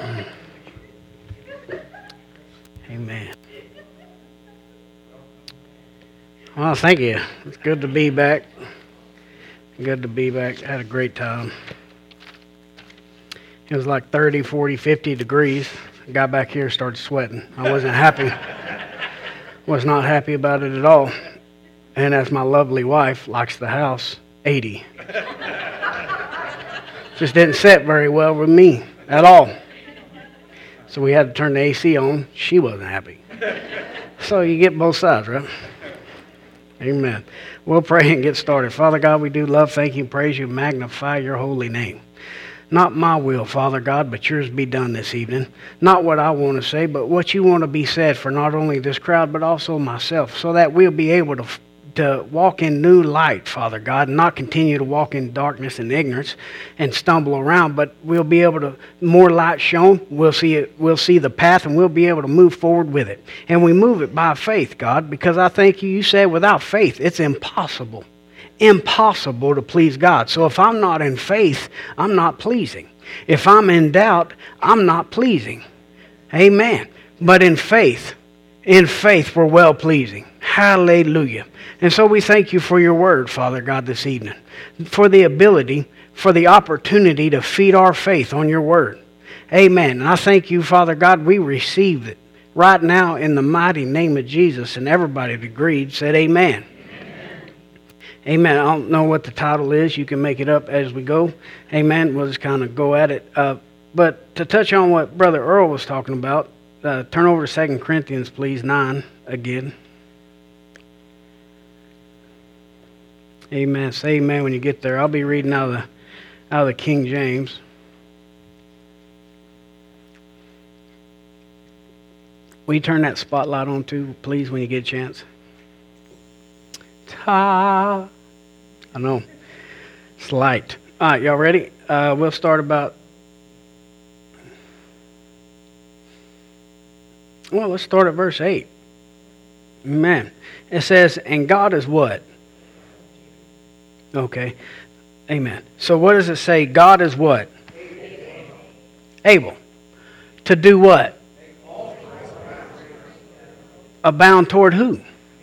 Amen. Well, thank you. It's good to be back. Good to be back. I had a great time. It was like 30, 40, 50 degrees. I got back here and started sweating. I wasn't happy. Was not happy about it at all. And as my lovely wife likes the house, 80. Just didn't sit very well with me at all. So we had to turn the AC on. She wasn't happy. So you get both sides, right? Amen. We'll pray and get started. Father God, we do love, thank you, praise you, magnify your holy name. Not my will, Father God, but yours be done this evening. Not what I want to say, but what you want to be said for not only this crowd, but also myself, so that we'll be able to walk in new light, Father God, and not continue to walk in darkness and ignorance and stumble around, but we'll be able to, more light shown, we'll see the path, and we'll be able to move forward with it. And we move it by faith, God, because I think you said without faith, it's impossible to please God. So if I'm not in faith, I'm not pleasing. If I'm in doubt, I'm not pleasing. Amen. But in faith, we're well pleasing. Hallelujah. And so we thank you for your word, Father God, this evening, for the opportunity to feed our faith on your word. Amen. And I thank you, Father God, we receive it right now in the mighty name of Jesus. And everybody that agreed said amen. Amen. I don't know what the title is. You can make it up as we go. Amen. We'll just kind of go at it. But to touch on what Brother Earl was talking about, turn over to 2 Corinthians, please, 9 again. Amen. Say amen when you get there. I'll be reading out of the King James. Will you turn that spotlight on too, please, when you get a chance? I know. It's light. All right, y'all ready? We'll start let's start at verse 8. Amen. It says, and God is what? Okay. Amen. So what does it say? God is what? Able. To do what? Abound toward who?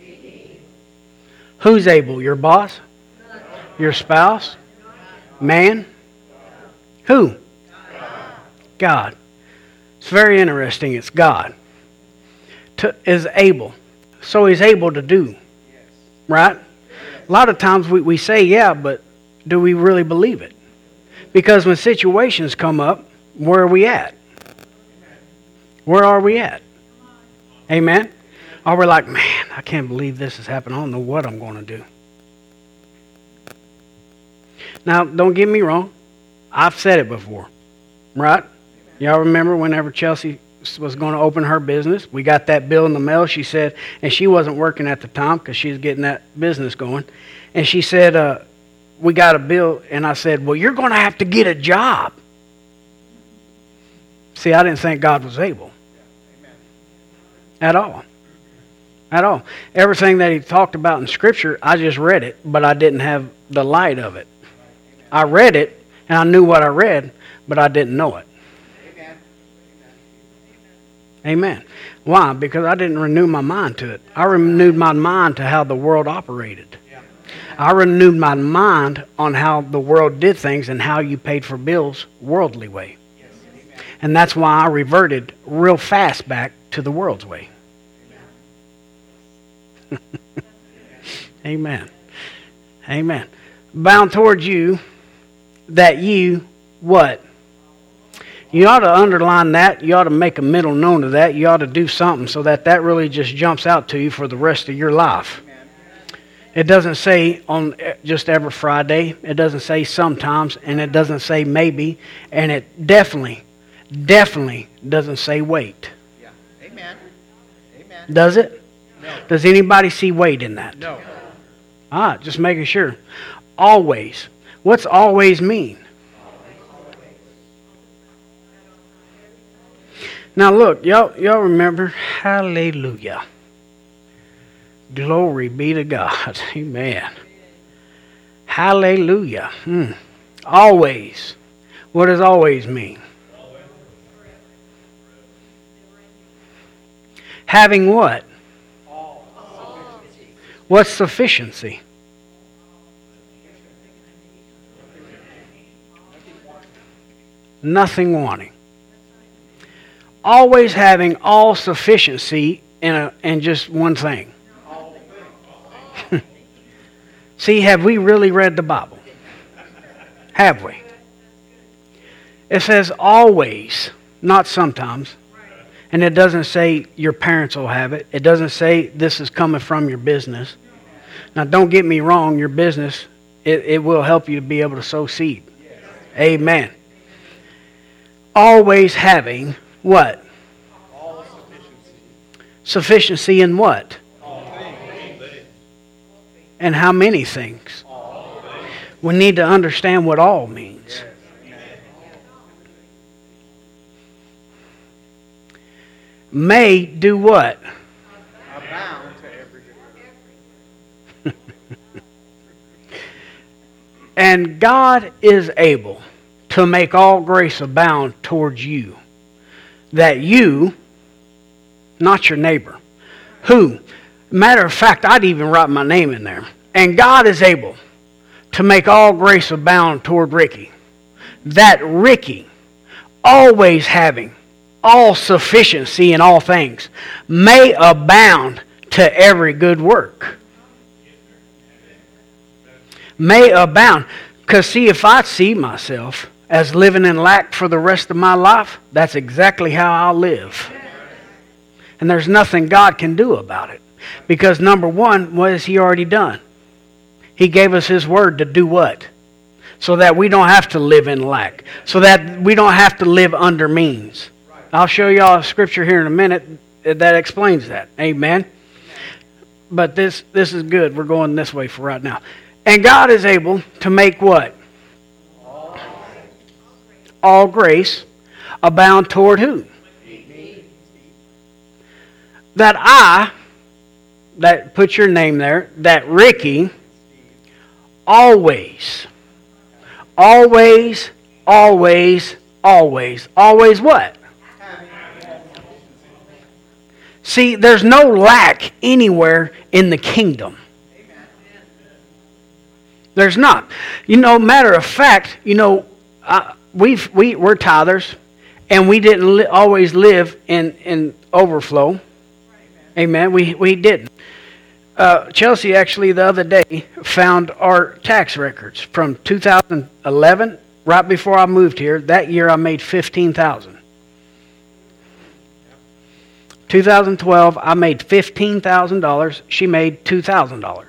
Who's able? Your boss? Your spouse? Man? Who? God. It's very interesting. It's God. Is able. So he's able to do. Right? A lot of times we say, yeah, but do we really believe it? Because when situations come up, where are we at? Where are we at? Amen? Or we're like, man, I can't believe this has happened. I don't know what I'm going to do. Now, don't get me wrong. I've said it before. Right? Y'all remember whenever Chelsea was going to open her business, we got that bill in the mail. She said, and she wasn't working at the time because she was getting that business going. And she said, we got a bill. And I said, well, you're going to have to get a job. See, I didn't think God was able. At all. At all. Everything that he talked about in Scripture, I just read it, but I didn't have the light of it. I read it, and I knew what I read, but I didn't know it. Amen. Why? Because I didn't renew my mind to it. I renewed my mind to how the world operated. I renewed my mind on how the world did things and how you paid for bills worldly way. And that's why I reverted real fast back to the world's way. Amen. Amen. Bound towards you that you, what? You ought to underline that. You ought to make a mental note of that. You ought to do something so that really just jumps out to you for the rest of your life. It doesn't say on just every Friday. It doesn't say sometimes. And it doesn't say maybe. And it definitely doesn't say wait. Yeah. Amen. Amen. Does it? No. Does anybody see wait in that? No. Just making sure. Always. What's always mean? Now look, y'all remember, hallelujah. Glory be to God. Amen. Hallelujah. Always. What does always mean? Having what? What's sufficiency? Nothing wanting. Always having all sufficiency in just one thing. See, have we really read the Bible? Have we? It says always, not sometimes. And it doesn't say your parents will have it. It doesn't say this is coming from your business. Now, don't get me wrong, your business, it will help you to be able to sow seed. Amen. Always having what? All sufficiency. Sufficiency in what? All things. And how many things? All things. We need to understand what all means. May do what? Abound to every good. And God is able to make all grace abound towards you, that you, not your neighbor, who, matter of fact, I'd even write my name in there. And God is able to make all grace abound toward Ricky, that Ricky, always having all sufficiency in all things, may abound to every good work. May abound. Because see, if I see myself as living in lack for the rest of my life, that's exactly how I'll live. And there's nothing God can do about it. Because number one, what has He already done? He gave us His word to do what? So that we don't have to live in lack. So that we don't have to live under means. I'll show y'all a scripture here in a minute that explains that. Amen. But this is good. We're going this way for right now. And God is able to make what? All grace abound toward who? That put your name there, that Ricky, always what? See, there's no lack anywhere in the kingdom. There's not. Matter of fact, we're tithers, and we didn't always live in overflow. Amen. We didn't. Chelsea actually the other day found our tax records from 2011, right before I moved here. That year I made $15,000. 2012, I made $15,000. She made $2,000.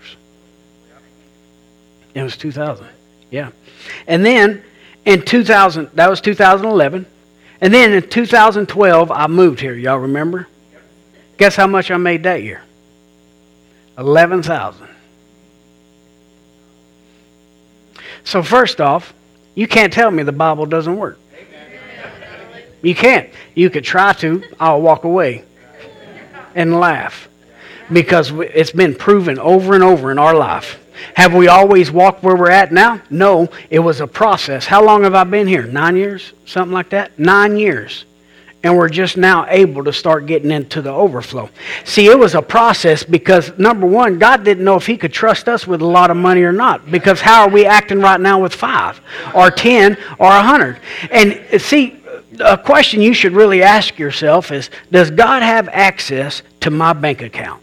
It was 2000. Yeah. And then in 2000, that was 2011. And then in 2012, I moved here. Y'all remember? Guess how much I made that year? $11,000. So first off, you can't tell me the Bible doesn't work. You can't. You could try to. I'll walk away and laugh. Because it's been proven over and over in our life. Have we always walked where we're at now? No, it was a process. How long have I been here? 9 years? Something like that? 9 years. And we're just now able to start getting into the overflow. See, it was a process because, number one, God didn't know if He could trust us with a lot of money or not. Because how are we acting right now with 5 or 10 or 100? And see, a question you should really ask yourself is, does God have access to my bank account?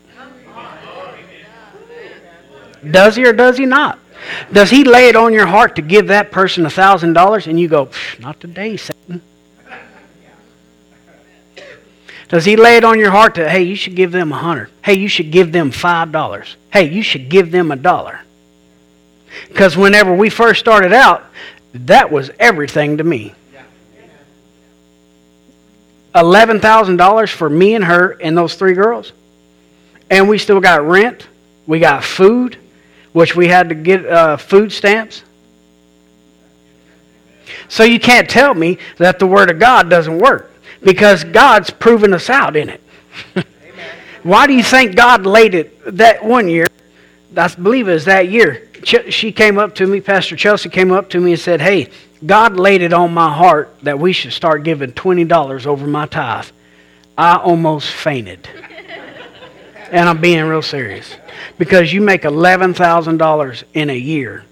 Does He or does He not? Does He lay it on your heart to give that person $1,000 and you go, not today, Satan? Does He lay it on your heart to, hey, you should give them $100. Hey, you should give them $5. Hey, you should give them $1. Because whenever we first started out, that was everything to me. $11,000 for me and her and those 3 girls. And we still got rent. We got food, which we had to get food stamps. So you can't tell me that the Word of God doesn't work. Because God's proven us out in it. Why do you think God laid it that one year? I believe it was that year. She came up to me, Pastor Chelsea came up to me and said, hey, God laid it on my heart that we should start giving $20 over my tithe. I almost fainted. And I'm being real serious. Because you make $11,000 in a year.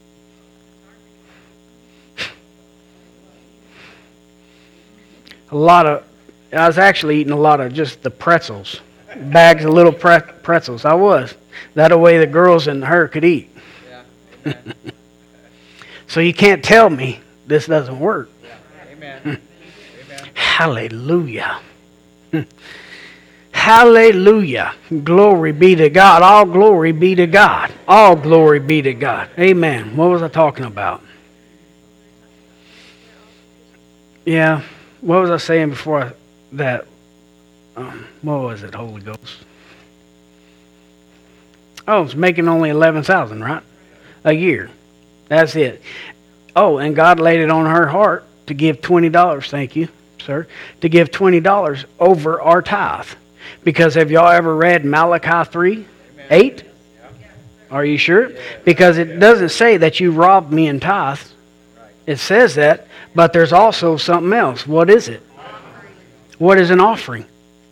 I was actually eating a lot of just the pretzels. Bags of little pretzels. I was. That way the girls and her could eat. Yeah. So you can't tell me this doesn't work. Amen. Amen. Hallelujah. Hallelujah. Glory be to God. All glory be to God. All glory be to God. Amen. What was I talking about? Yeah. What was I saying before that? What was it, Holy Ghost? Oh, it's making only 11,000, right? A year. That's it. Oh, and God laid it on her heart to give $20. Thank you, sir. To give $20 over our tithe. Because have y'all ever read Malachi 3:8? Are you sure? Because it doesn't say that you robbed me in tithe. It says that, but there's also something else. What is it? What is an offering?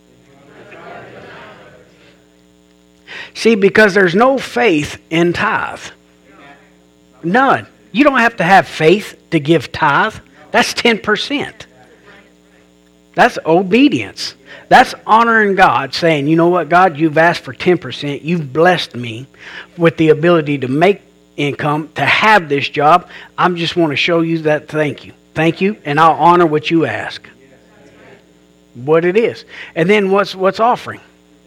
See, because there's no faith in tithe. None. You don't have to have faith to give tithe. That's 10%. That's obedience. That's honoring God, saying, you know what, God, you've asked for 10%. You've blessed me with the ability to make income, to have this job. I just want to show you that thank you. Thank you, and I'll honor what you ask. What it is. And then what's offering?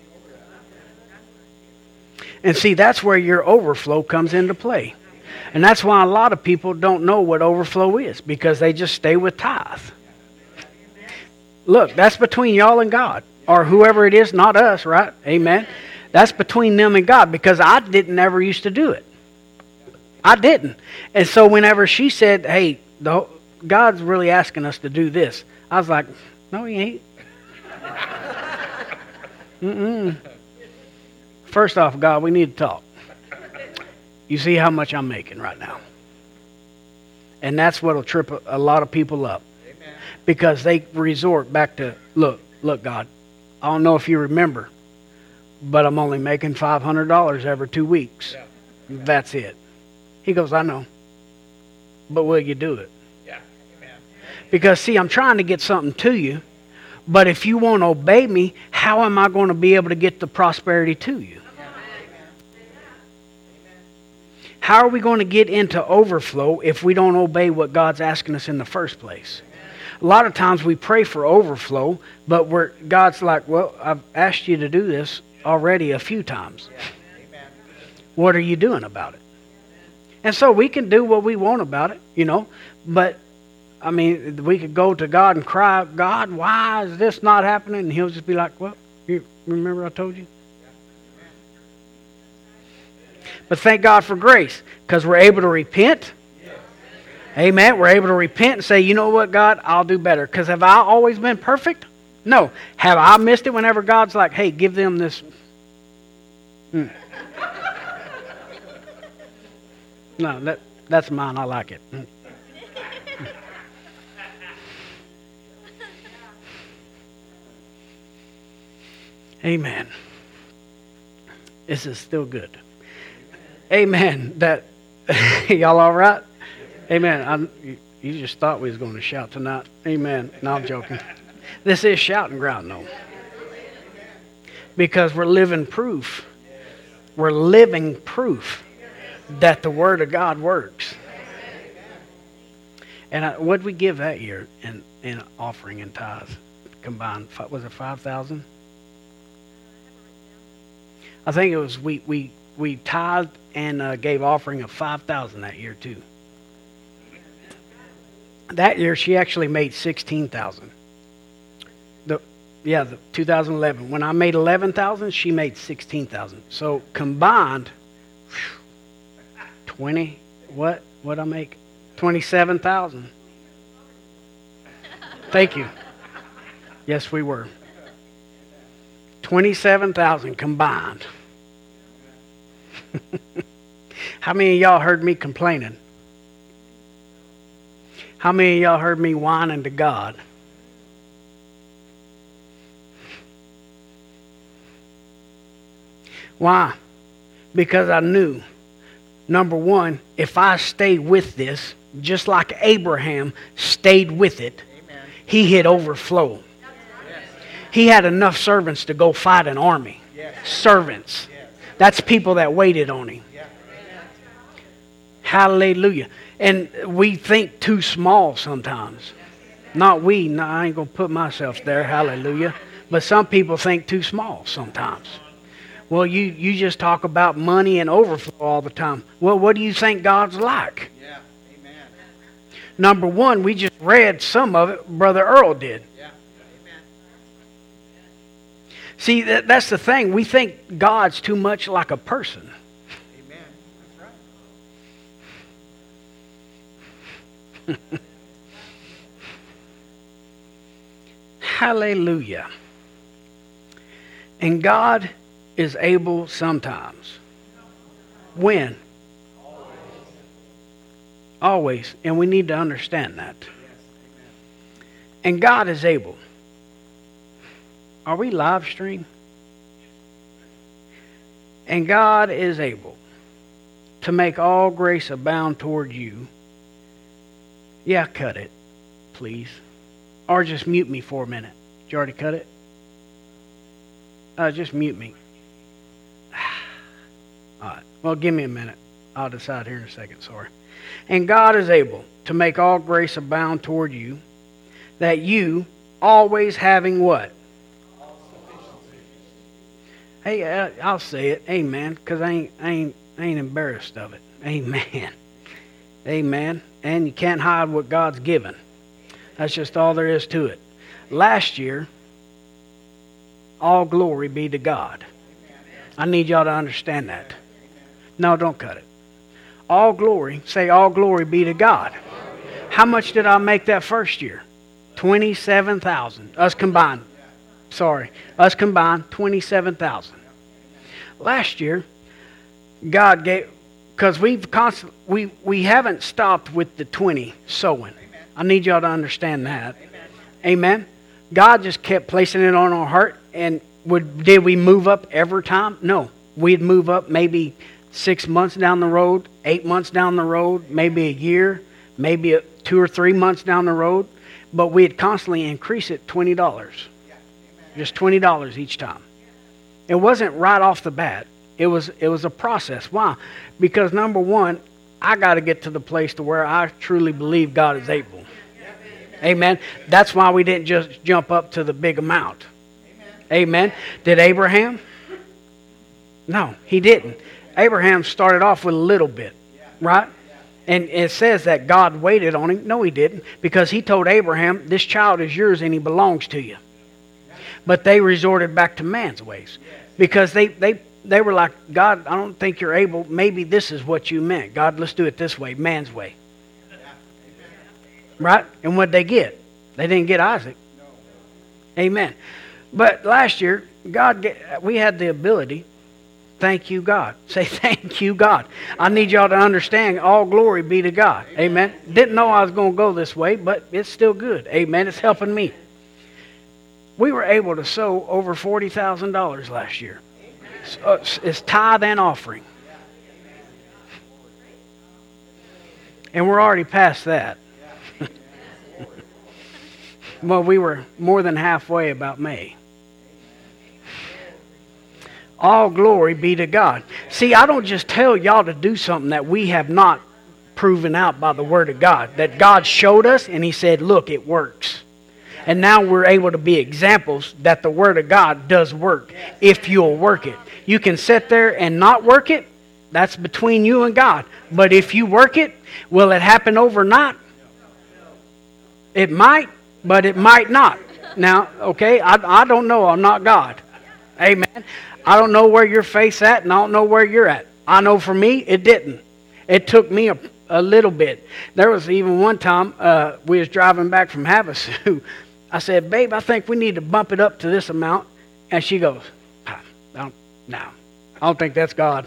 And see, that's where your overflow comes into play. And that's why a lot of people don't know what overflow is, because they just stay with tithe. Look, that's between y'all and God, or whoever it is, not us, right? Amen. That's between them and God, because I didn't ever used to do it. I didn't. And so whenever she said, hey, God's really asking us to do this, I was like, no, he ain't. First off, God, we need to talk. You see how much I'm making right now. And that's what will trip a lot of people up. Amen. Because they resort back to, look, God, I don't know if you remember, but I'm only making $500 every 2 weeks. Yeah. That's it. He goes, I know. But will you do it? Yeah. Amen. Because, see, I'm trying to get something to you, but if you won't obey me, how am I going to be able to get the prosperity to you? How are we going to get into overflow if we don't obey what God's asking us in the first place? A lot of times we pray for overflow, but God's like, well, I've asked you to do this already a few times. What are you doing about it? And so we can do what we want about it, you know, but I mean, we could go to God and cry, God, why is this not happening? And he'll just be like, well, you remember I told you? But thank God for grace, because we're able to repent. Amen. We're able to repent and say, you know what, God, I'll do better. Because have I always been perfect? No. Have I missed it whenever God's like, hey, give them this? No, that's mine. I like it. Amen. This is still good. Amen. That y'all all right? Amen. You just thought we was going to shout tonight. Amen. No, I'm joking. This is shouting ground, though. Because we're living proof. We're living proof that the Word of God works. And what did we give that year in offering and tithes combined? Was it 5,000? I think it was we tithed and gave offering of 5,000 that year too. That year she actually made 16,000. The 2011. When I made 11,000, she made 16,000. So combined, 20. What I make? 27,000. Thank you. Yes, we were. 27,000 combined. How many of y'all heard me complaining? How many of y'all heard me whining to God? Why? Because I knew, number one, if I stayed with this, just like Abraham stayed with it, Amen. he hit overflow. Yes. He had enough servants to go fight an army. Yes. Servants. Yes. That's people that waited on him. Yeah. Hallelujah. And we think too small sometimes. Not we. No, I ain't going to put myself there. Hallelujah. But some people think too small sometimes. Well, you just talk about money and overflow all the time. Well, what do you think God's like? Yeah. Amen. Number one, we just read some of it. Brother Earl did. Yeah. Amen. See, that's the thing. We think God's too much like a person. Amen. That's right. Hallelujah. And God is able sometimes. When? Always. And we need to understand that. And God is able. Are we live stream? And God is able to make all grace abound toward you. Yeah, cut it, please. Or just mute me for a minute. Did you already cut it? Just mute me. All right. Well, give me a minute. I'll decide here in a second. Sorry. And God is able to make all grace abound toward you, that you, always having what? Hey, I'll say it. Amen. Because I ain't embarrassed of it. Amen. Amen. And you can't hide what God's given. That's just all there is to it. Last year, all glory be to God. I need y'all to understand that. No, don't cut it. All glory, say all glory be to God. How much did I make that first year? 27,000. Us combined. Sorry. Us combined, 27,000. Last year, God gave, because we haven't stopped with the 20 sowing. I need y'all to understand that. Amen. God just kept placing it on our heart. And did we move up every time? No. We'd move up maybe 6 months down the road, 8 months down the road, maybe a year, maybe 2 or 3 months down the road. But we'd constantly increase it $20. Just $20 each time. It wasn't right off the bat. It was a process. Why? Because number one, I got to get to the place to where I truly believe God is able. Amen. That's why we didn't just jump up to the big amount. Amen. Did Abraham? No, he didn't. Abraham started off with a little bit, right? And it says that God waited on him. No, he didn't, because he told Abraham, this child is yours and he belongs to you. But they resorted back to man's ways because they were like, God, I don't think you're able. Maybe this is what you meant. God, let's do it this way, man's way. Right? And what'd they get? They didn't get Isaac. Amen. But last year, we had the ability. Thank you, God. Say thank you, God. I need y'all to understand, all glory be to God. Amen. Didn't know I was going to go this way, but it's still good. Amen. It's helping me. We were able to sow over $40,000 last year. It's tithe and offering. And we're already past that. Well, we were more than halfway about May. All glory be to God. See, I don't just tell y'all to do something that we have not proven out by the Word of God. That God showed us and He said, look, it works. And now we're able to be examples that the Word of God does work if you'll work it. You can sit there and not work it. That's between you and God. But if you work it, will it happen overnight? It might, but it might not. Now, okay, I don't know. I'm not God. Amen. I don't know where your faith's at, and I don't know where you're at. I know for me, it didn't. It took me a little bit. There was even one time we was driving back from Havasu. I said, babe, I think we need to bump it up to this amount. And she goes, no, I don't think that's God.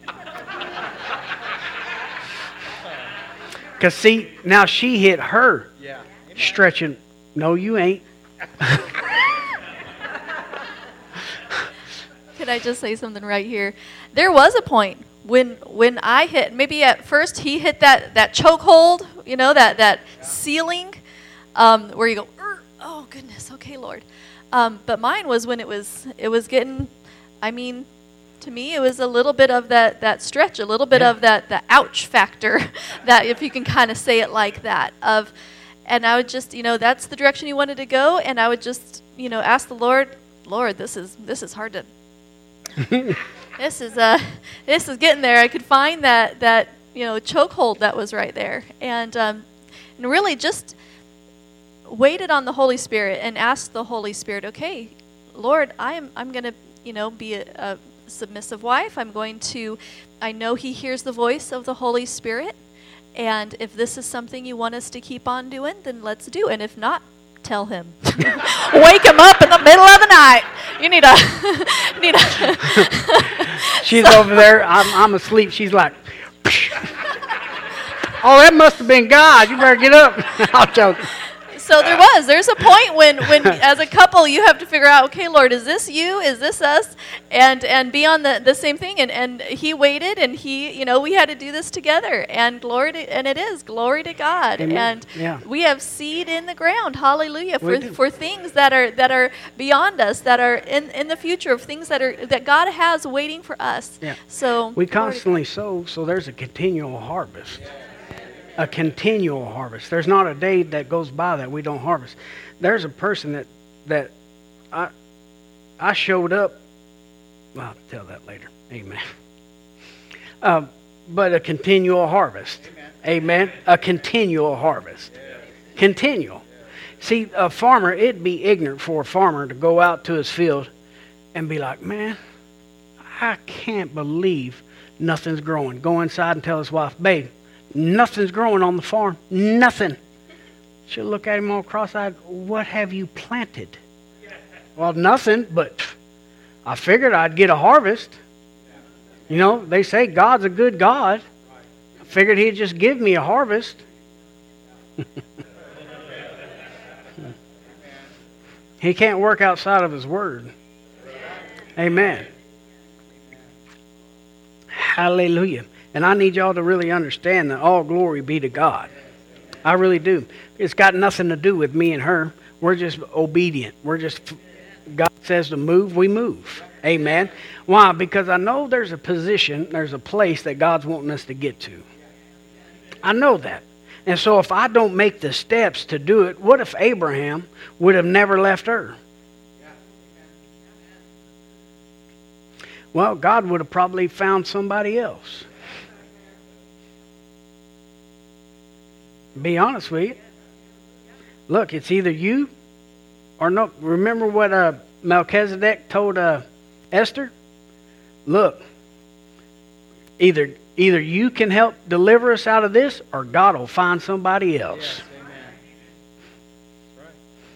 Because see, now she hit her stretching. No, you ain't. Could I just say something right here? There was a point when I hit, maybe at first he hit that chokehold, that ceiling, where you go, oh goodness, okay, Lord. But mine was when it was getting, to me, it was a little bit of that stretch, a little bit of the ouch factor, that if you can kind of say it like that, and I would just, that's the direction you wanted to go, and I would just, ask the Lord, this is hard to, this is getting there. I could find that chokehold that was right there, and really just waited on the Holy Spirit and asked the Holy Spirit, okay, Lord, I'm going to, be a submissive wife. I know He hears the voice of the Holy Spirit, and if this is something you want us to keep on doing, then let's do. And if not, tell Him. Wake Him up in the middle of the night. You need a. She's over there. I'm asleep. She's like, oh, that must have been God. You better get up. I'll joke. So there's a point when as a couple you have to figure out, okay, Lord, is this you? Is this us? And be on the same thing. And He waited, and He, we had to do this together. And it is glory to God. Amen. And we have seed in the ground. Hallelujah. For things that are beyond us, that are in the future, of things that God has waiting for us. Yeah. So we constantly sow, so there's a continual harvest. A continual harvest. There's not a day that goes by that we don't harvest. There's a person that I showed up. Well, I'll tell that later. Amen. But a continual harvest. Amen. A continual harvest. Continual. See, a farmer, it'd be ignorant for a farmer to go out to his field and be like, man, I can't believe nothing's growing. Go inside and tell his wife, babe, nothing's growing on the farm. Nothing. She'll look at him all cross-eyed. What have you planted? Well, nothing, but I figured I'd get a harvest. They say God's a good God. I figured He'd just give me a harvest. He can't work outside of His Word. Amen. Hallelujah. And I need y'all to really understand that all glory be to God. I really do. It's got nothing to do with me and her. We're just obedient. God says to move, we move. Amen. Why? Because I know there's a position, there's a place that God's wanting us to get to. I know that. And so if I don't make the steps to do it, what if Abraham would have never left Ur? Well, God would have probably found somebody else. Be honest with you. Look, it's either you or no. Remember what Melchizedek told Esther? Look, either you can help deliver us out of this, or God will find somebody else. Yes, amen. Right.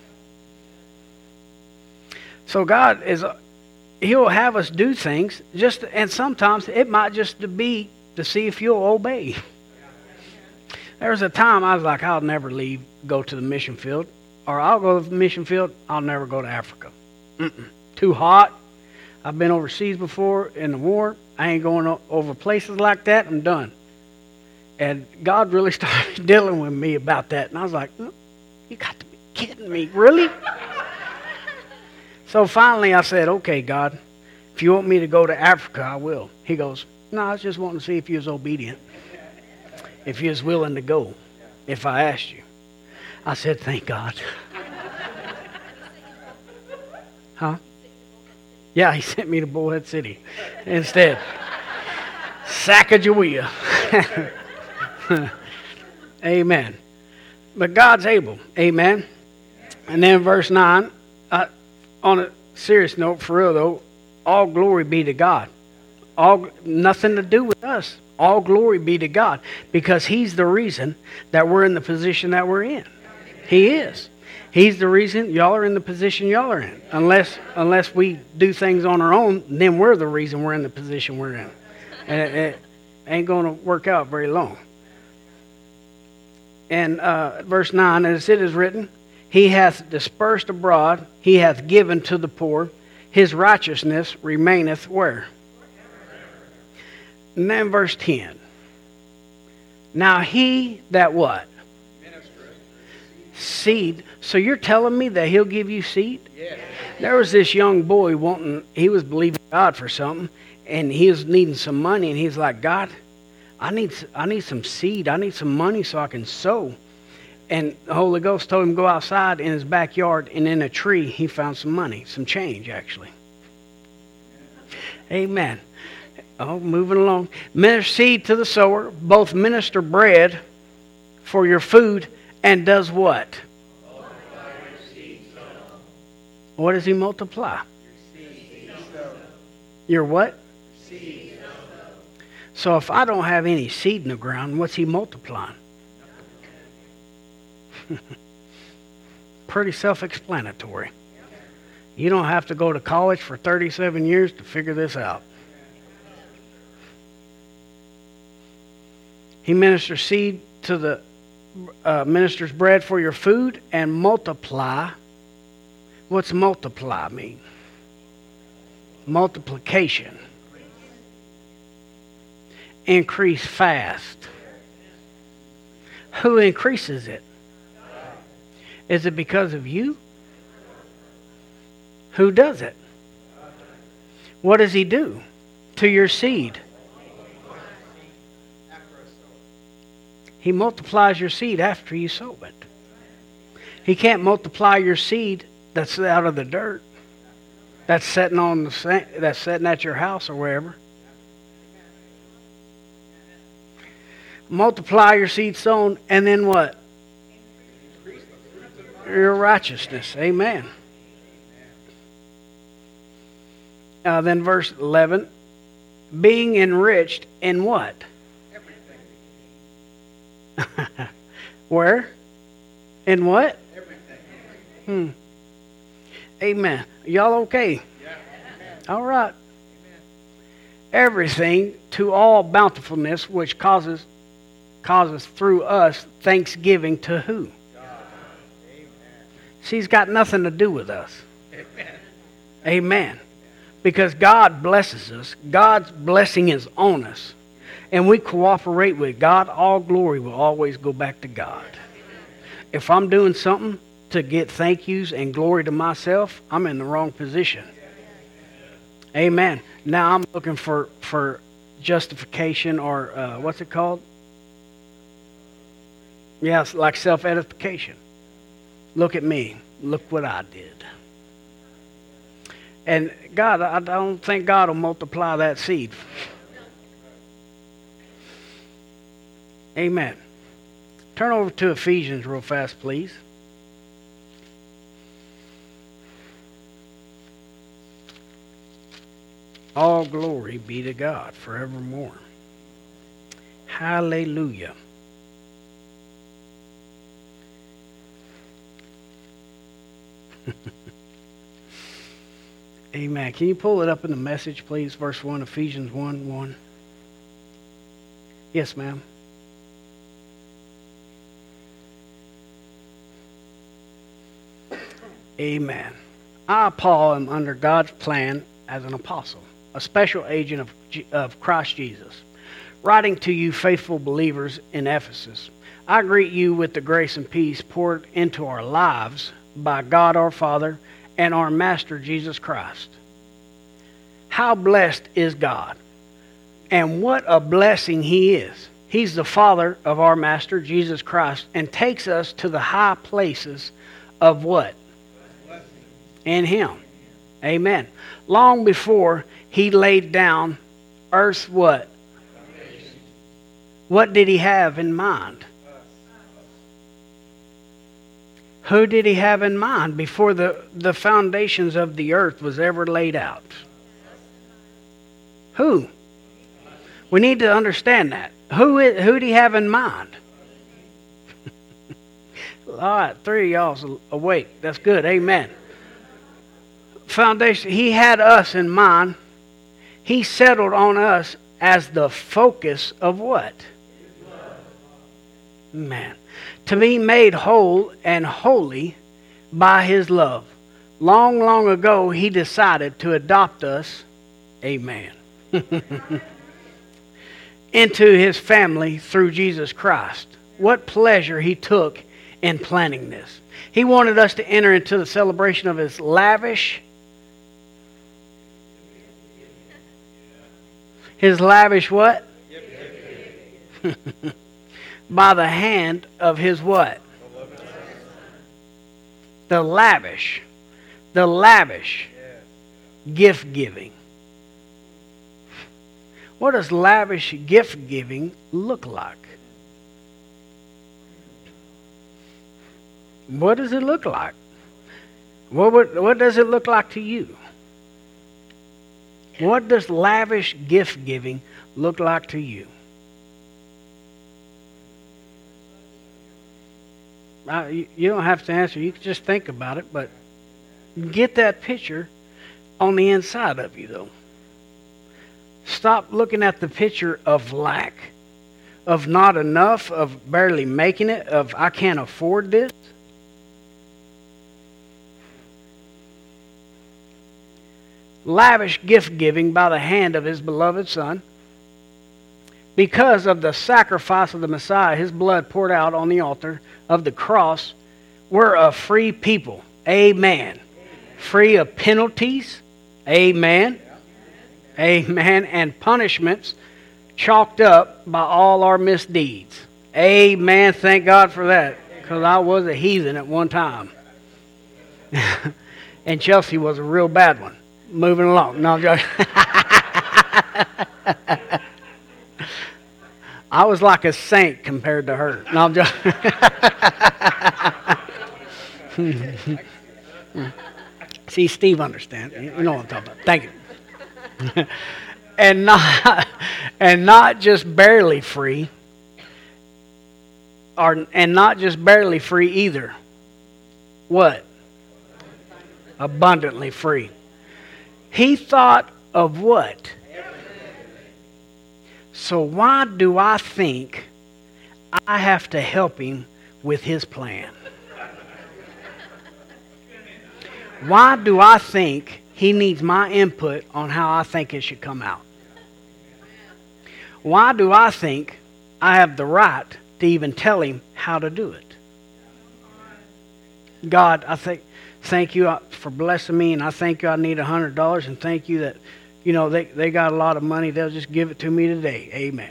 So God He'll have us do things, and sometimes it might just be to see if you'll obey. There was a time I was like, I'll never go to the mission field. Or I'll go to the mission field, I'll never go to Africa. Too hot. I've been overseas before in the war. I ain't going over places like that. I'm done. And God really started dealing with me about that. And I was like, you got to be kidding me. Really? So finally I said, okay, God, if you want me to go to Africa, I will. He goes, no, I was just wanting to see if you was obedient. If you was willing to go, if I asked you. I said, thank God. Huh? Yeah, He sent me to Bullhead City instead. Sacagawea. Amen. But God's able. Amen. And then verse 9, on a serious note, for real though, all glory be to God. Nothing to do with us. All glory be to God, because He's the reason that we're in the position that we're in. He is. He's the reason y'all are in the position y'all are in. Unless we do things on our own, then we're the reason we're in the position we're in. And it ain't going to work out very long. And verse 9, as it is written, He hath dispersed abroad, He hath given to the poor, his righteousness remaineth where? And then verse 10. Now he that what? Seed. So you're telling me that he'll give you seed? Yes. There was this young boy he was believing God for something, and he was needing some money, and he's like, God, I need some seed. I need some money so I can sow. And the Holy Ghost told him to go outside in his backyard, and in a tree he found some money, some change actually. Amen. Oh, moving along. Minister seed to the sower, both minister bread for your food, and does what? What does he multiply? Your what? Seed. So if I don't have any seed in the ground, what's he multiplying? Pretty self-explanatory. You don't have to go to college for 37 years to figure this out. He ministers seed to the ministers bread for your food and multiply. What's multiply mean? Multiplication. Increase fast. Who increases it? Is it because of you? Who does it? What does he do to your seed? He multiplies your seed after you sow it. He can't multiply your seed that's out of the dirt, that's sitting at your house or wherever. Multiply your seed sown, and then what? Your righteousness. Amen. Then verse 11, being enriched in what? Where? In what? Amen. Y'all okay? Yeah. All right. Everything to all bountifulness which causes through us thanksgiving to who? She's got nothing to do with us. Amen. Amen. Because God blesses us. God's blessing is on us. And we cooperate with God. All glory will always go back to God. If I'm doing something to get thank yous and glory to myself, I'm in the wrong position. Amen. Now I'm looking for justification or what's it called? Yeah, it's like self-edification. Look at me. Look what I did. And God, I don't think God will multiply that seed. Amen. Turn over to Ephesians real fast, please. All glory be to God forevermore. Hallelujah. Amen. Can you pull it up in the message, please? Verse 1, Ephesians 1:1. Yes, ma'am. Amen. I, Paul, am under God's plan as an apostle, a special agent of Christ Jesus, writing to you faithful believers in Ephesus. I greet you with the grace and peace poured into our lives by God our Father and our Master Jesus Christ. How blessed is God, and what a blessing He is. He's the Father of our Master Jesus Christ and takes us to the high places of what? In Him. Amen. Long before He laid down earth's what? What did He have in mind? Who did He have in mind before the foundations of the earth was ever laid out? Who? We need to understand that. Who did He have in mind? All right, 3 of y'all's awake. That's good. Amen. Foundation. He had us in mind. He settled on us as the focus of what? Man. To be made whole and holy by His love. long, long ago, He decided to adopt us, amen, into His family through Jesus Christ. What pleasure He took in planning this. He wanted us to enter into the celebration of His lavish what? By the hand of His what? The lavish gift giving. What does lavish gift giving look like? What does it look like? What does it look like to you? What does lavish gift giving look like to you? You don't have to answer. You can just think about it, but get that picture on the inside of you, though. Stop looking at the picture of lack, of not enough, of barely making it, of I can't afford this. Lavish gift giving by the hand of His beloved Son. Because of the sacrifice of the Messiah, His blood poured out on the altar of the cross, we're a free people. Amen. Free of penalties. Amen. Amen. And punishments chalked up by all our misdeeds. Amen. Thank God for that. Because I was a heathen at one time. And Chelsea was a real bad one. Moving along. No, I'm joking. I was like a saint compared to her. No, I'm joking. See, Steve understands. You know what I'm talking about. Thank you. and not just barely free, and not just barely free either. What? Abundantly free. He thought of what? So why do I think I have to help Him with His plan? Why do I think He needs my input on how I think it should come out? Why do I think I have the right to even tell Him how to do it? God, I thank you for blessing me, and I thank you I need $100, and thank you that, you know, they got a lot of money. They'll just give it to me today. Amen.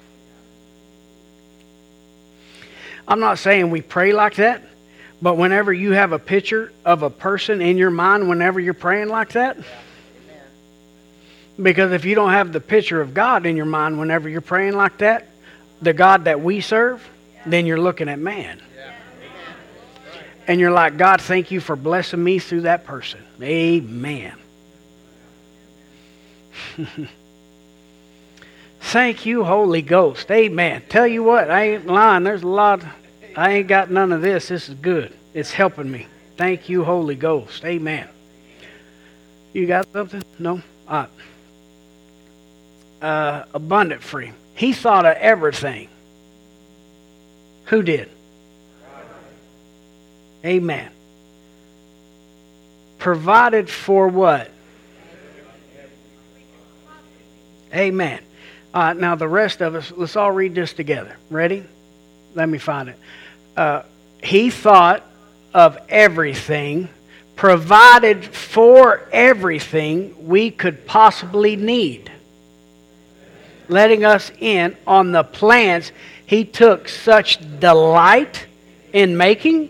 I'm not saying we pray like that, but whenever you have a picture of a person in your mind, whenever you're praying like that, because if you don't have the picture of God in your mind whenever you're praying like that, the God that we serve, then you're looking at man. And you're like, God, thank you for blessing me through that person. Amen. Thank you, Holy Ghost. Amen. Tell you what, I ain't lying. There's a lot. I ain't got none of this. This is good. It's helping me. Thank you, Holy Ghost. Amen. You got something? No? All right. Abundant free. He thought of everything. Who did? Amen. Provided for what? Amen. All right, now the rest of us, let's all read this together. Ready? Let me find it. He thought of everything, provided for everything we could possibly need, letting us in on the plans He took such delight in making.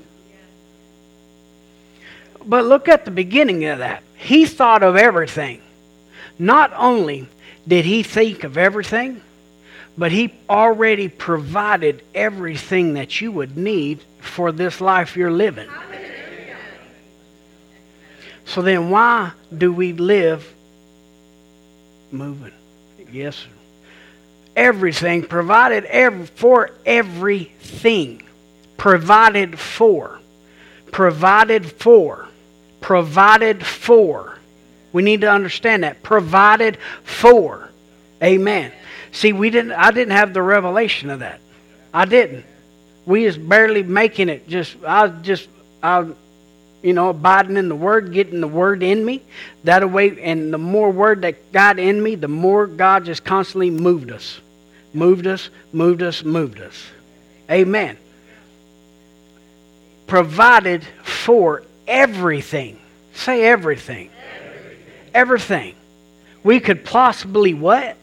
But look at the beginning of that. He thought of everything. Not only did He think of everything, but He already provided everything that you would need for this life you're living. So then why do we live moving? Yes, sir. Everything provided for everything. Provided for. Provided for. Provided for. We need to understand that. Provided for. Amen. See, I didn't have the revelation of that. I didn't. We was barely making it. abiding in the Word, getting the Word in me. That way, and the more Word that got in me, the more God just constantly moved us. Moved us, moved us, moved us. Amen. Provided for everything. Say everything. Everything. We could possibly what?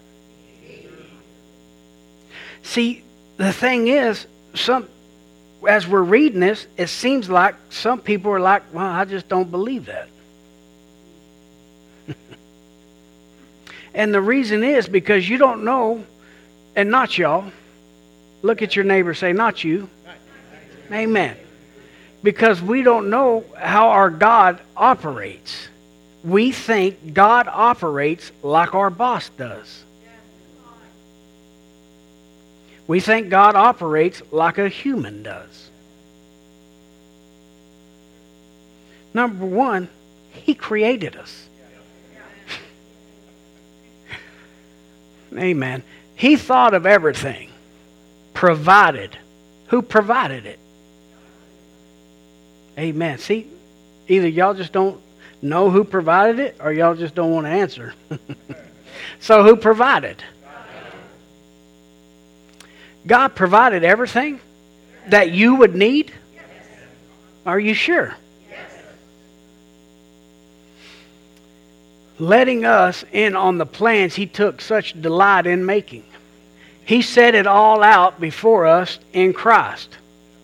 See, the thing is, as we're reading this, it seems like some people are like, well, I just don't believe that. And the reason is because you don't know, and not y'all. Look at your neighbor, say, not you. Amen. Because we don't know how our God operates. We think God operates like our boss does. We think God operates like a human does. Number one, He created us. Amen. He thought of everything. Provided. Who provided it? Amen. See, either y'all just don't know who provided it, or y'all just don't want to answer. So who provided? God provided everything that you would need? Are you sure? Letting us in on the plans He took such delight in making. He set it all out before us in Christ.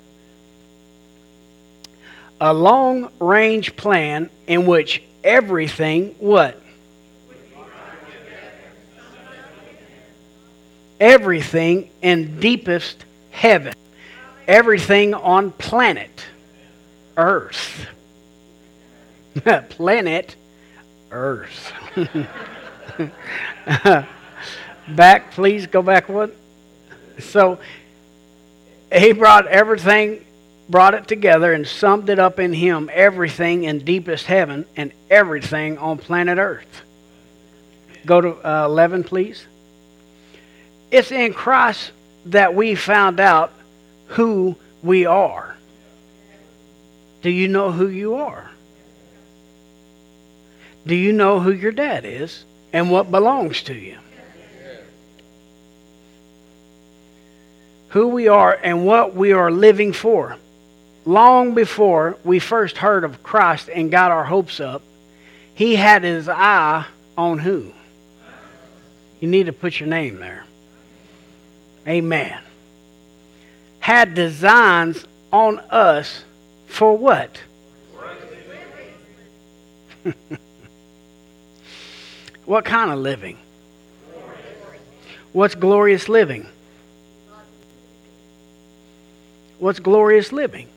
A long-range plan in which everything, what? Everything in deepest heaven. Everything on planet Earth. Planet Earth. Back, please go back one. So, He brought it together and summed it up in Him, everything in deepest heaven and everything on planet Earth. Go to 11, please. It's in Christ that we found out who we are. Do you know who you are? Do you know who your dad is and what belongs to you? Who we are and what we are living for. Long before we first heard of Christ and got our hopes up, He had His eye on who? You need to put your name there. Amen. Had designs on us for what? What kind of living? What's glorious living? What's glorious living?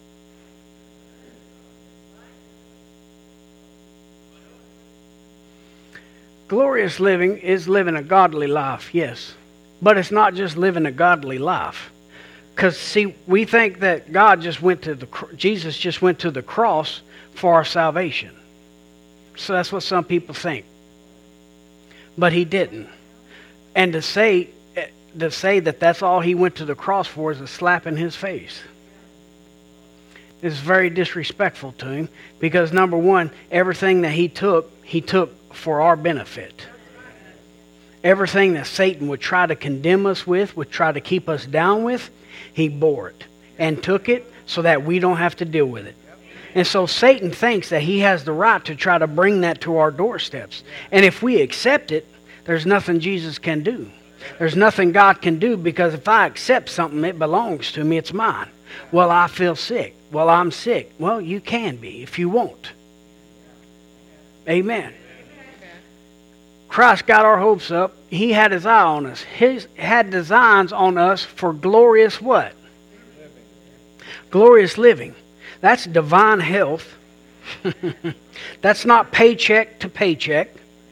Glorious living is living a godly life, yes. But it's not just living a godly life. Because, see, we think that Jesus just went to the cross for our salvation. So that's what some people think. But He didn't. And to say that that's all He went to the cross for is a slap in His face. It's very disrespectful to Him. Because, number one, everything that He took for our benefit. Everything that Satan would try to condemn us with, would try to keep us down with, He bore it and took it so that we don't have to deal with it. And so Satan thinks that he has the right to try to bring that to our doorsteps. And if we accept it, there's nothing Jesus can do. There's nothing God can do, because if I accept something, it belongs to me, it's mine. Well, I feel sick. Well, I'm sick. Well, you can be if you want. Amen. Christ got our hopes up. He had His eye on us. He had designs on us for glorious what? Glorious living. That's divine health. That's not paycheck to paycheck.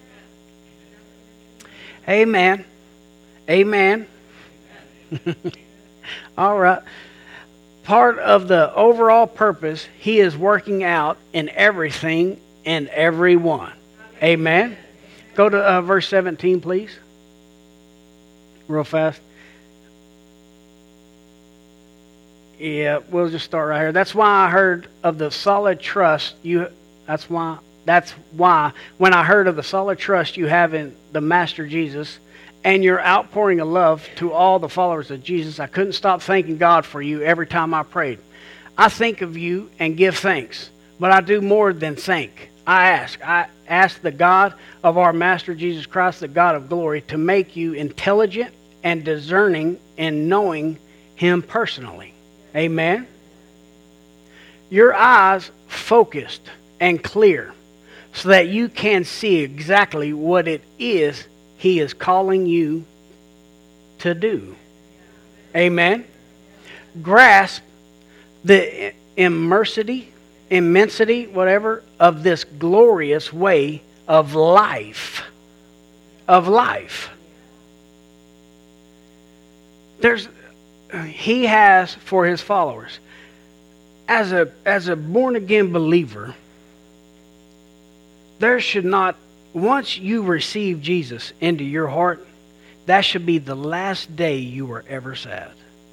Amen. Amen. All right. Part of the overall purpose He is working out in everything and everyone. Amen. Go to verse 17, please. Real fast. Yeah, we'll just start right here. That's why I heard of the solid trust that's why when I heard of the solid trust you have in the Master Jesus and your outpouring of love to all the followers of Jesus, I couldn't stop thanking God for you every time I prayed. I think of you and give thanks, but I do more than think. I ask the God of our Master Jesus Christ, the God of glory, to make you intelligent and discerning in knowing Him personally. Amen. Your eyes focused and clear so that you can see exactly what it is He is calling you to do. Amen. Grasp the immensity, whatever, of this glorious way of life. He has for His followers. As a born again believer, there should not, once you receive Jesus into your heart, that should be the last day you were ever sad.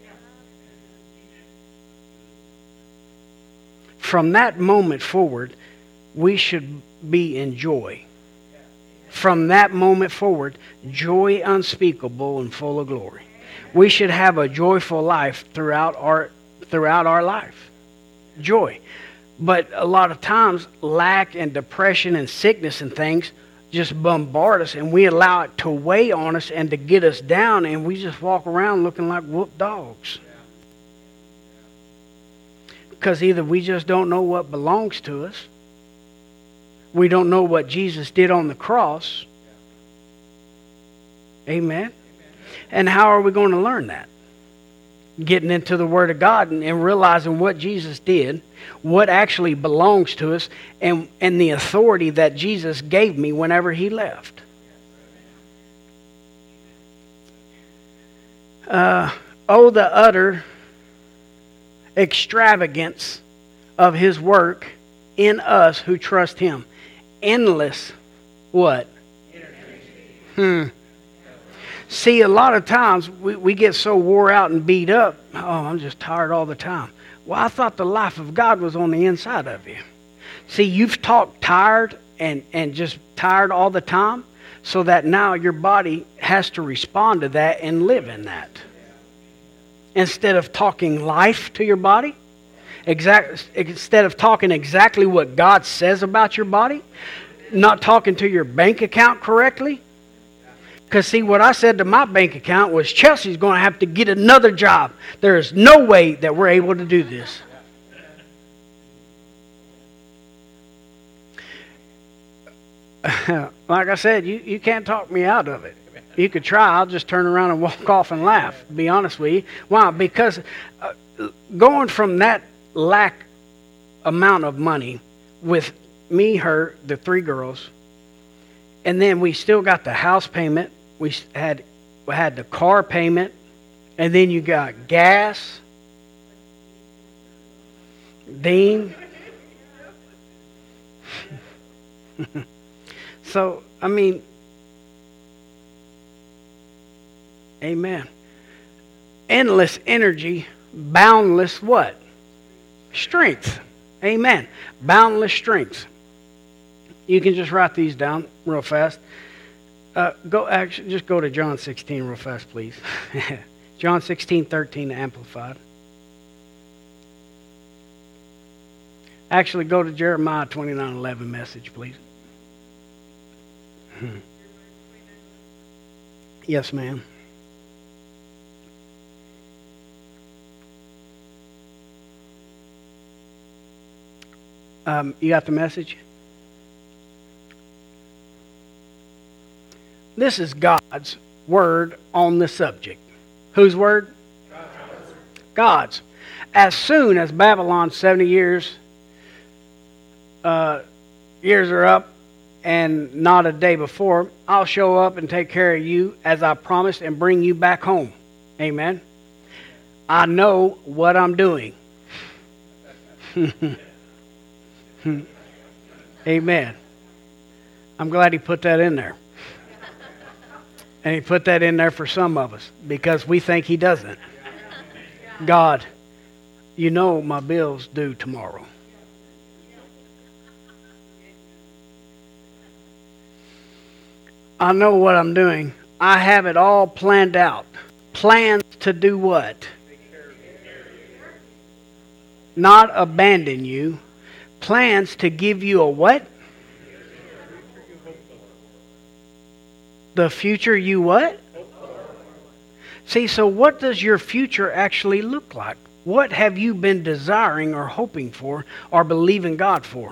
From that moment forward, we should be in joy. From that moment forward, joy unspeakable and full of glory. We should have a joyful life throughout our life. Joy. But a lot of times, lack and depression and sickness and things just bombard us, and we allow it to weigh on us and to get us down, and we just walk around looking like whooped dogs. Because either we just don't know what belongs to us, we don't know what Jesus did on the cross. Amen. And how are we going to learn that? Getting into the Word of God and realizing what Jesus did, what actually belongs to us, and the authority that Jesus gave me whenever He left. Oh, the utter extravagance of His work in us who trust Him. Endless what? See, a lot of times we get so wore out and beat up. Oh, I'm just tired all the time. Well, I thought the life of God was on the inside of you. See, you've talked tired and just tired all the time, so that now your body has to respond to that and live in that. Instead of talking life to your body, instead of talking exactly what God says about your body, not talking to your bank account correctly. Because see, what I said to my bank account was, Chelsea's going to have to get another job. There is no way that we're able to do this. Like I said, you can't talk me out of it. You could try. I'll just turn around and walk off and laugh, to be honest with you. Why? Because going from that lack amount of money with me, her, the three girls, and then we still got the house payment. We had the car payment, and then you got gas. Dean. So, I mean, amen. Endless energy, boundless what? Strength. Amen. Boundless strength. You can just write these down real fast. Just go to John 16 real fast, please. John 16:13 Amplified. Actually, go to Jeremiah 29:11 Message, please. Yes, ma'am. You got the Message? This is God's word on the subject. Whose word? God's. As soon as Babylon's 70 years are up and not a day before, I'll show up and take care of you as I promised and bring you back home. Amen. I know what I'm doing. Amen. I'm glad He put that in there. And He put that in there for some of us because we think He doesn't. God, you know my bill's due tomorrow. I know what I'm doing. I have it all planned out. Plans to do what? Not abandon you. Plans to give you a what? The future you what? See, so what does your future actually look like? What have you been desiring or hoping for or believing God for?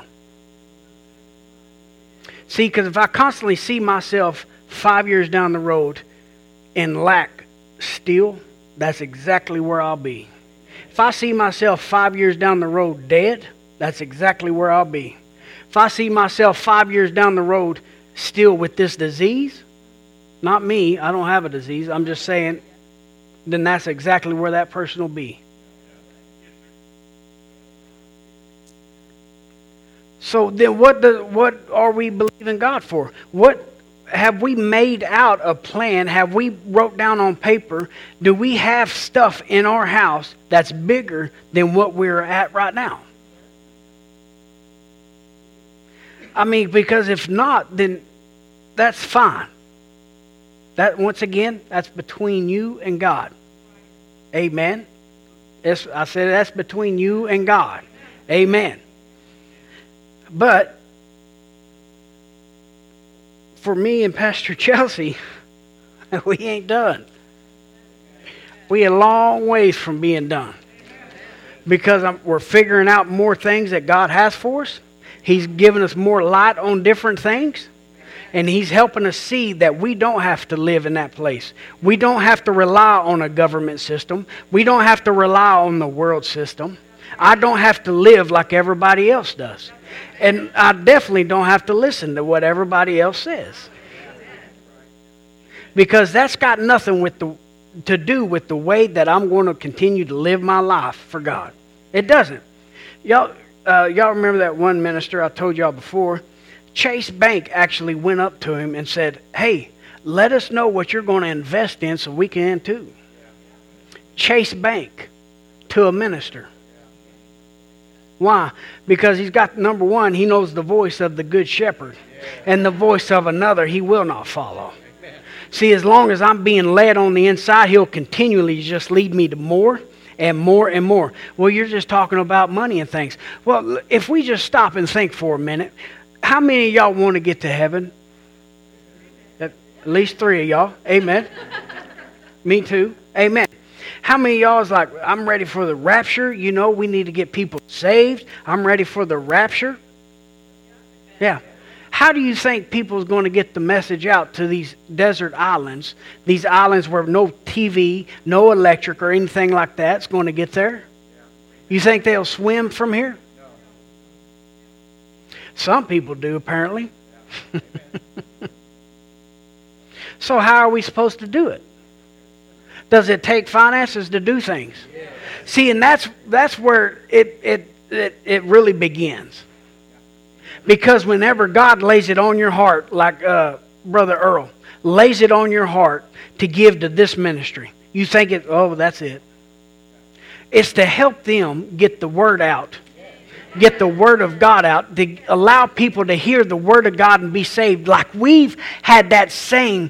See, because if I constantly see myself 5 years down the road in lack still, that's exactly where I'll be. If I see myself 5 years down the road dead, that's exactly where I'll be. If I see myself 5 years down the road still with this disease, not me, I don't have a disease, I'm just saying, then that's exactly where that person will be. So then what are we believing God for? What have we made out a plan? Have we wrote down on paper? Do we have stuff in our house that's bigger than what we're at right now? I mean, because if not, then that's fine. That, once again, that's between you and God. Amen. I said that's between you and God. Amen. But for me and Pastor Chelsea, we ain't done. We a long ways from being done. Because we're figuring out more things that God has for us. He's giving us more light on different things. And He's helping us see that we don't have to live in that place. We don't have to rely on a government system. We don't have to rely on the world system. I don't have to live like everybody else does. And I definitely don't have to listen to what everybody else says. Because that's got nothing to do with the way that I'm going to continue to live my life for God. It doesn't. Y'all remember that one minister I told y'all before? Chase Bank actually went up to him and said, hey, let us know what you're going to invest in so we can too. Chase Bank to a minister. Why? Because he's got, number one, he knows the voice of the good shepherd. And the voice of another he will not follow. See, as long as I'm being led on the inside, He'll continually just lead me to more and more and more. Well, you're just talking about money and things. Well, if we just stop and think for a minute, how many of y'all want to get to heaven? At least 3 of y'all. Amen. Me too. Amen. How many of y'all is like, I'm ready for the rapture? You know, we need to get people saved. I'm ready for the rapture. Yeah. How do you think people is going to get the message out to these desert islands? These islands where no TV, no electric or anything like that's going to get there? You think they'll swim from here? Some people do, apparently. So how are we supposed to do it? Does it take finances to do things? See, and that's where it really begins. Because whenever God lays it on your heart, like Brother Earl lays it on your heart to give to this ministry, you think that's it. It's to help them get the word out. Get the Word of God out, to allow people to hear the Word of God and be saved, like we've had that same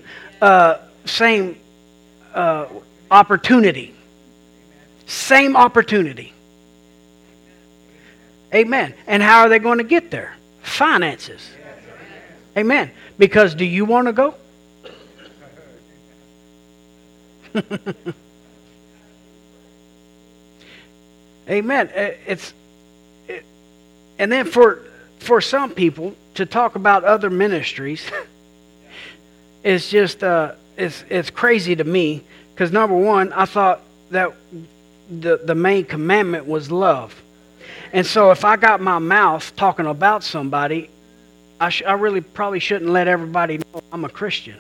opportunity. Same opportunity. Amen. And how are they going to get there? Finances. Amen. Because do you want to go? Amen. And then for some people to talk about other ministries is just it's crazy to me, because number one, I thought that the main commandment was love. And so if I got my mouth talking about somebody, I really probably shouldn't let everybody know I'm a Christian.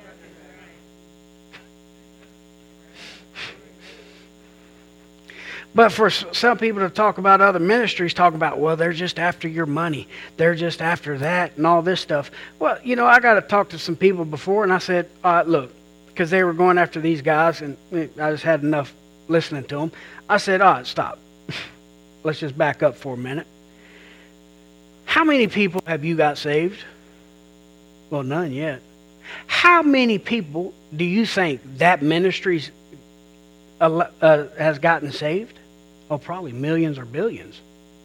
But for some people to talk about other ministries, talk about, well, they're just after your money. They're just after that and all this stuff. Well, you know, I got to talk to some people before, and I said, all right, look, because they were going after these guys, and I just had enough listening to them. I said, all right, stop. let's just back up for a minute. How many people have you got saved? Well, none yet. How many people do you think that ministry has gotten saved? Oh, probably millions or billions.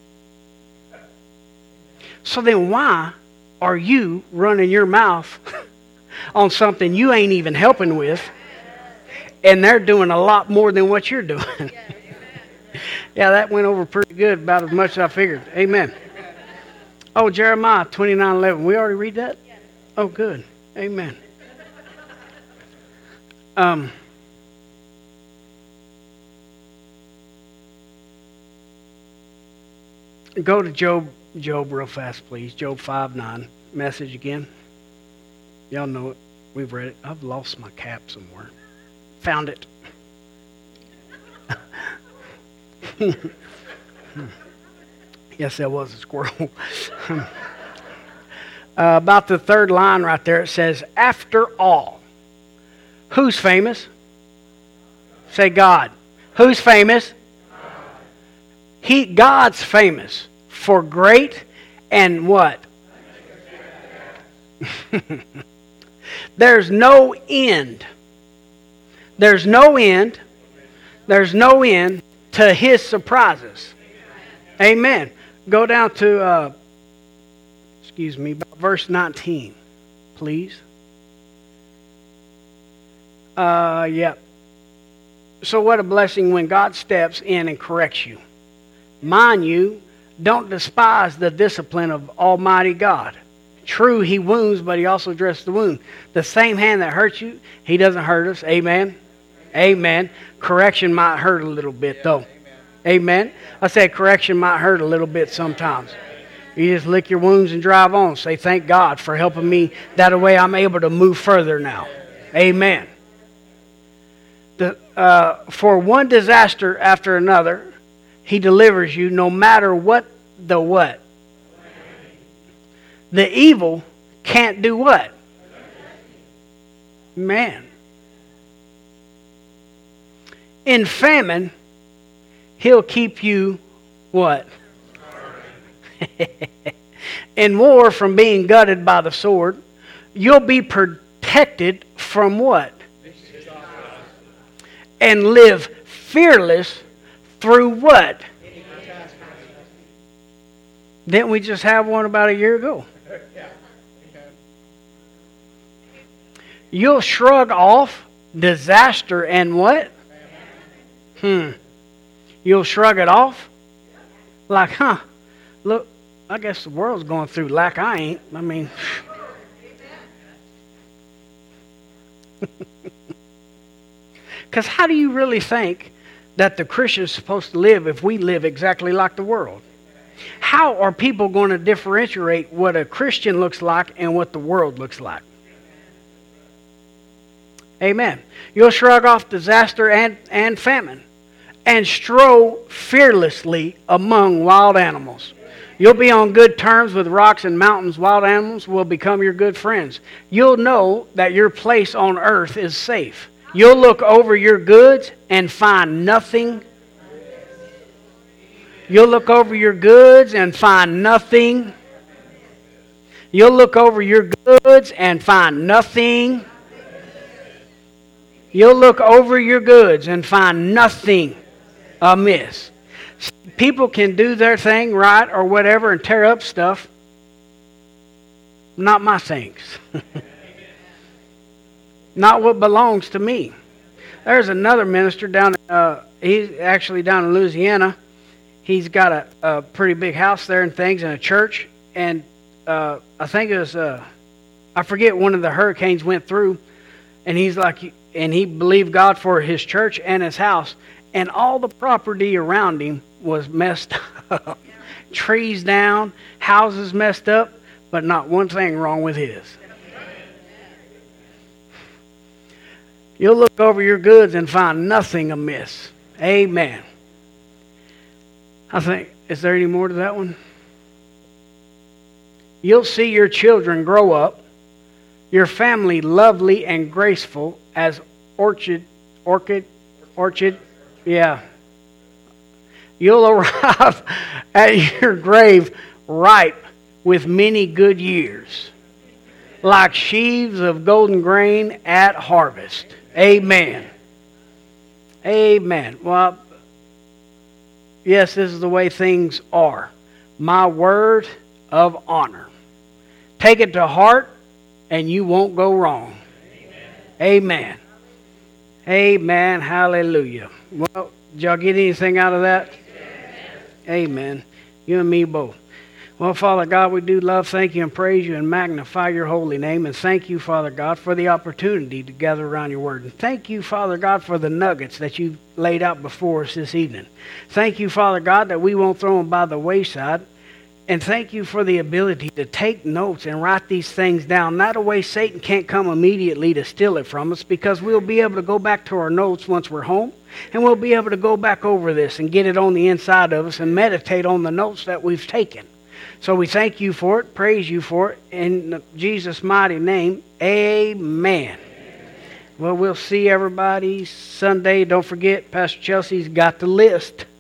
So then why are you running your mouth on something you ain't even helping with, and they're doing a lot more than what you're doing? Yeah, that went over pretty good, about as much as I figured. Amen. Oh, Jeremiah 29:11. We already read that? Oh, good. Amen. Go to Job real fast, please. Job 5:9. Message again. Y'all know it. We've read it. I've lost my cap somewhere. Found it. Yes, that was a squirrel. About the third line right there, it says, after all. Who's famous? Say God. Who's famous? God's famous for great and what? There's no end. There's no end. There's no end to His surprises. Amen. Go down to, verse 19, please. Yeah. So what a blessing when God steps in and corrects you. Mind you, don't despise the discipline of Almighty God. True, He wounds, but He also dresses the wound. The same hand that hurts you, He doesn't hurt us. Amen. Amen. Correction might hurt a little bit, though. Amen. I said correction might hurt a little bit sometimes. You just lick your wounds and drive on. Say, thank God for helping me. That way I'm able to move further now. Amen. For one disaster after another, He delivers you no matter what the what. The evil can't do what? Man. In famine, He'll keep you what? In war, from being gutted by the sword. You'll be protected from what? And live fearless through what? Didn't we just have one about a year ago? You'll shrug off disaster and what? You'll shrug it off? Like, look, I guess the world's going through like I ain't. I mean, because how do you really think that the Christian's supposed to live if we live exactly like the world? How are people going to differentiate what a Christian looks like and what the world looks like? Amen. You'll shrug off disaster and famine and stroll fearlessly among wild animals. You'll be on good terms with rocks and mountains. Wild animals will become your good friends. You'll know that your place on earth is safe. You'll look over your goods and find nothing. You'll look over your goods and find nothing. You'll look over your goods and find nothing. You'll look over your goods and find nothing amiss. People can do their thing right or whatever and tear up stuff. Not my things. Not what belongs to me. There's another minister down, he's actually down in Louisiana. He's got a pretty big house there and things and a church. And I think it was, I forget, one of the hurricanes went through. And he's like, and he believed God for his church and his house. And all the property around him was messed up. Trees down, houses messed up, but not one thing wrong with his. You'll look over your goods and find nothing amiss. Amen. I think, is there any more to that one? You'll see your children grow up, your family lovely and graceful as orchid. Yeah. You'll arrive at your grave ripe with many good years, like sheaves of golden grain at harvest. Amen. Amen. Well, yes, this is the way things are. My word of honor. Take it to heart, and you won't go wrong. Amen. Amen. Hallelujah. Well, did y'all get anything out of that? Amen. You and me both. Well, Father God, we do love, thank you, and praise you and magnify your holy name. And thank you, Father God, for the opportunity to gather around your word. And thank you, Father God, for the nuggets that you've laid out before us this evening. Thank you, Father God, that we won't throw them by the wayside. And thank you for the ability to take notes and write these things down. Not a way Satan can't come immediately to steal it from us, because we'll be able to go back to our notes once we're home. And we'll be able to go back over this and get it on the inside of us and meditate on the notes that we've taken. So we thank you for it, praise you for it. In Jesus' mighty name, amen. Well, we'll see everybody Sunday. Don't forget, Pastor Chelsea's got the list.